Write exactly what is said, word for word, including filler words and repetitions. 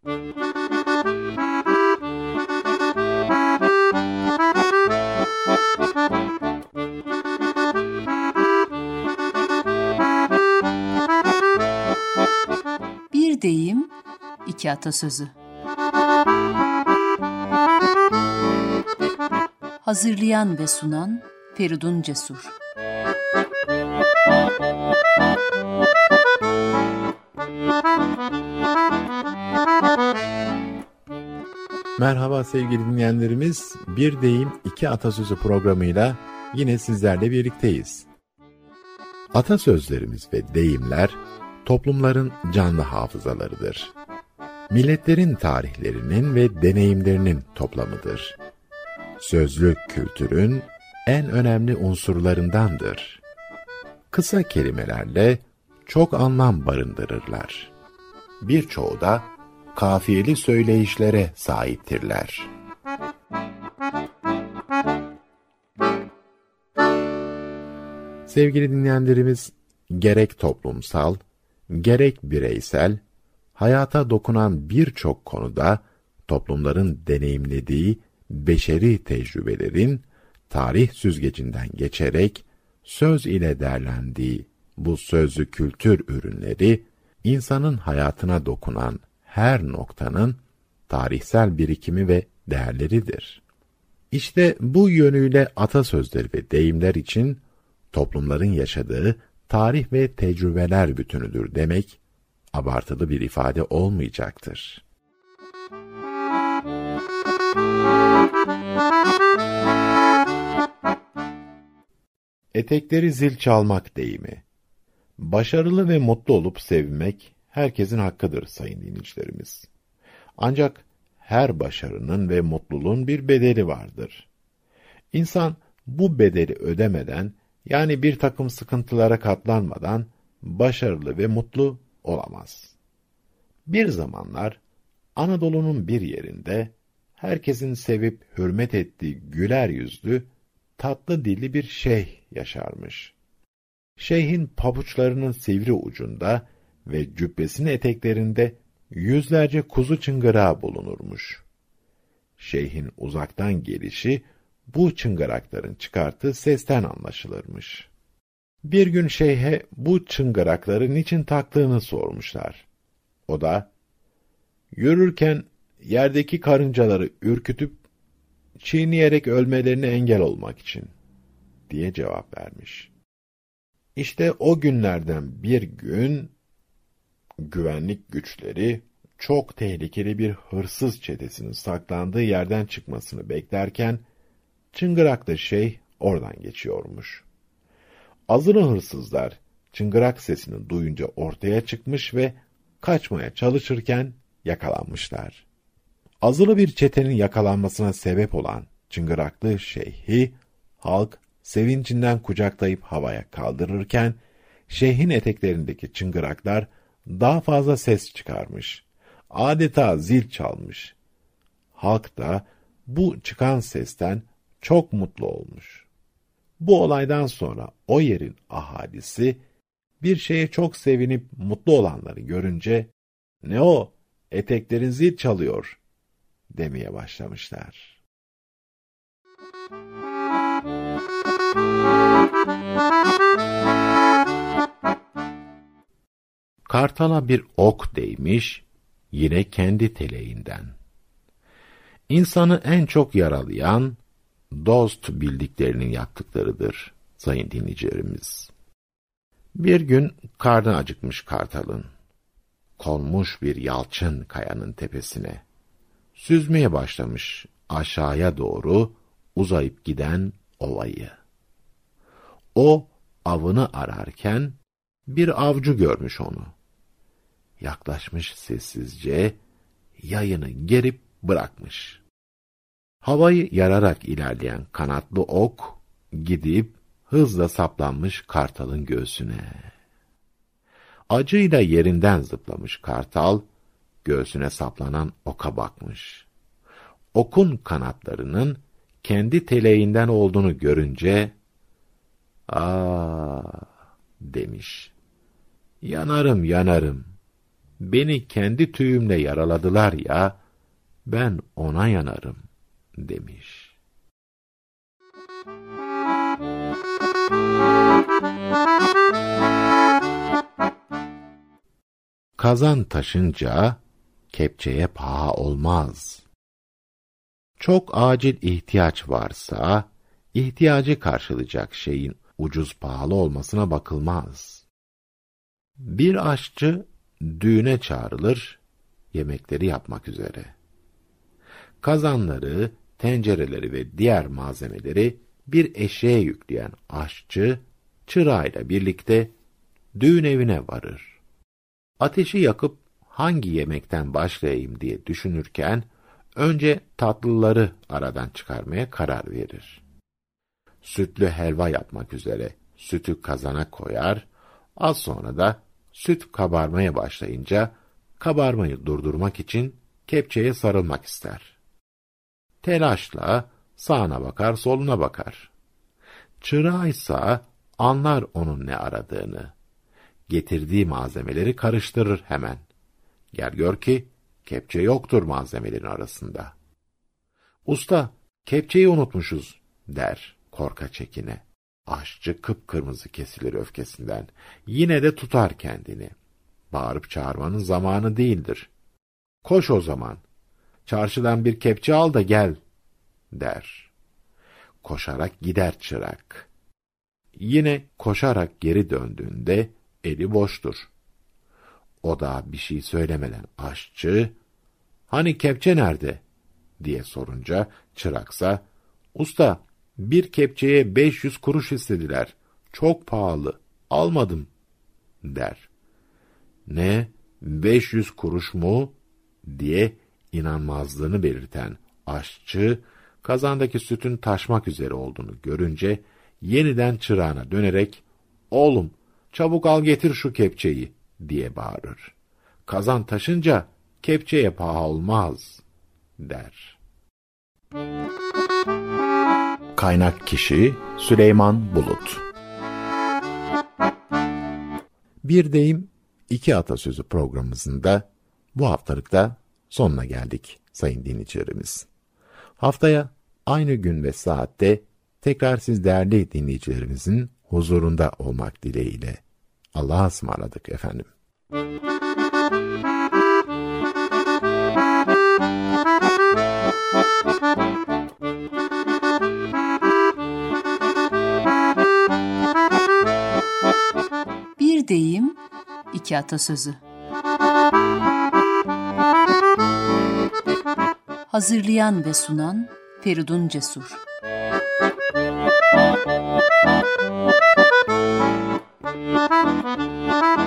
Bir deyim, iki atasözü. Hazırlayan ve sunan Feridun Cesur. Merhaba sevgili dinleyenlerimiz, Bir Deyim İki Atasözü programıyla yine sizlerle birlikteyiz. Atasözlerimiz ve deyimler toplumların canlı hafızalarıdır. Milletlerin tarihlerinin ve deneyimlerinin toplamıdır. Sözlü kültürün en önemli unsurlarındandır. Kısa kelimelerle çok anlam barındırırlar. Birçoğu da kafiyeli söyleyişlere sahiptirler. Sevgili dinleyenlerimiz, gerek toplumsal, gerek bireysel, hayata dokunan birçok konuda toplumların deneyimlediği beşeri tecrübelerin tarih süzgecinden geçerek söz ile derlendiği bu sözlü kültür ürünleri, insanın hayatına dokunan her noktanın tarihsel birikimi ve değerleridir. İşte bu yönüyle atasözleri ve deyimler için toplumların yaşadığı tarih ve tecrübeler bütünüdür demek, abartılı bir ifade olmayacaktır. Etekleri zil çalmak deyimi. Başarılı ve mutlu olup sevmek herkesin hakkıdır sayın dinleyicilerimiz. Ancak her başarının ve mutluluğun bir bedeli vardır. İnsan bu bedeli ödemeden, yani bir takım sıkıntılara katlanmadan başarılı ve mutlu olamaz. Bir zamanlar Anadolu'nun bir yerinde herkesin sevip hürmet ettiği güler yüzlü, tatlı dilli bir şeyh yaşarmış. Şeyhin pabuçlarının sivri ucunda ve cübbesinin eteklerinde yüzlerce kuzu çıngırağı bulunurmuş. Şeyhin uzaktan gelişi bu çıngırakların çıkarttığı sesten anlaşılırmış. Bir gün şeyhe bu çıngırakları niçin taktığını sormuşlar. O da, yürürken yerdeki karıncaları ürkütüp çiğneyerek ölmelerine engel olmak için diye cevap vermiş. İşte o günlerden bir gün güvenlik güçleri çok tehlikeli bir hırsız çetesinin saklandığı yerden çıkmasını beklerken çıngıraklı şeyh oradan geçiyormuş. Azılı hırsızlar çıngırak sesini duyunca ortaya çıkmış ve kaçmaya çalışırken yakalanmışlar. Azılı bir çetenin yakalanmasına sebep olan çıngıraklı şeyhi halk sevincinden kucaklayıp havaya kaldırırken şeyhin eteklerindeki çıngıraklar daha fazla ses çıkarmış. Adeta zil çalmış. Halk da bu çıkan sesten çok mutlu olmuş. Bu olaydan sonra o yerin ahalisi bir şeye çok sevinip mutlu olanları görünce "Ne o? Eteklerin zil çalıyor." demeye başlamışlar. Kartala bir ok değmiş, yine kendi teleğinden. İnsanı en çok yaralayan, dost bildiklerinin yaptıklarıdır sayın dinleyicilerimiz. Bir gün karnı acıkmış kartalın. Konmuş bir yalçın kayanın tepesine. Süzmeye başlamış aşağıya doğru uzayıp giden ovayı. O avını ararken bir avcı görmüş onu. Yaklaşmış sessizce, yayını gerip bırakmış. Havayı yararak ilerleyen kanatlı ok, gidip hızla saplanmış kartalın göğsüne. Acıyla yerinden zıplamış kartal, göğsüne saplanan oka bakmış. Okun kanatlarının kendi teleğinden olduğunu görünce, "Aa," demiş. "Yanarım, yanarım. beni kendi tüyümle yaraladılar ya, ben ona yanarım demiş. Kazan taşınca kepçeye paha olmaz. Çok acil ihtiyaç varsa, ihtiyacı karşılayacak şeyin ucuz pahalı olmasına bakılmaz. Bir aşçı düğüne çağrılır, yemekleri yapmak üzere. Kazanları, tencereleri ve diğer malzemeleri bir eşeğe yükleyen aşçı, çırağıyla birlikte düğün evine varır. Ateşi yakıp hangi yemekten başlayayım diye düşünürken, önce tatlıları aradan çıkarmaya karar verir. Sütlü helva yapmak üzere sütü kazana koyar, az sonra da süt kabarmaya başlayınca, kabarmayı durdurmak için kepçeye sarılmak ister. Telaşla sağına bakar, soluna bakar. Çırağıysa anlar onun ne aradığını. Getirdiği malzemeleri karıştırır hemen. Gel gör ki kepçe yoktur malzemelerin arasında. Usta, kepçeyi unutmuşuz der korka çekine. Aşçı kıpkırmızı kesilir öfkesinden. Yine de tutar kendini. Bağırıp çağırmanın zamanı değildir. Koş o zaman. Çarşıdan bir kepçe al da gel der. Koşarak gider çırak. Yine koşarak geri döndüğünde eli boştur. O da bir şey söylemeden aşçı, "Hani kepçe nerede?" diye sorunca çıraksa, "Usta, bir kepçeye beş yüz kuruş istediler. Çok pahalı. Almadım." der. "Ne? beş yüz kuruş mu?" diye inanmazlığını belirten aşçı, kazandaki sütün taşmak üzere olduğunu görünce, yeniden çırağına dönerek, "Oğlum, çabuk al getir şu kepçeyi," diye bağırır. "Kazan taşınca kepçeye paha olmaz," der. Kaynak kişi Süleyman Bulut. Bir deyim, iki atasözü programımızın da bu haftalıkta sonuna geldik sayın dinleyicilerimiz. Haftaya aynı gün ve saatte tekrar siz değerli dinleyicilerimizin huzurunda olmak dileğiyle. Allah'a ısmarladık efendim. Bir deyim, iki atasözü. Hazırlayan ve sunan Feridun Cesur. Thank you.